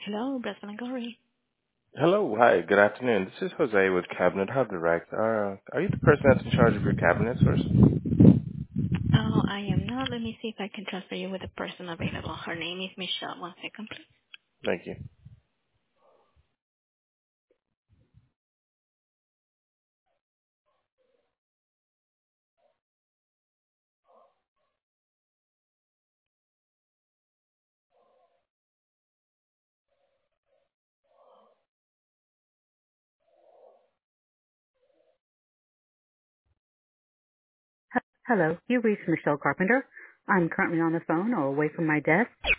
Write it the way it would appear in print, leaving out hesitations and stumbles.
Hello, Bresman and Gori. Hello, hi, good afternoon. This is Jose with Cabinet Hub Direct. Are you the person that's in charge of your cabinets or something? Oh, I am not. Let me see if I can transfer you with the person available. Her name is Michelle. One second, please. Thank you. Hello, you reached Michelle Carpenter. I'm currently on the phone or away from my desk.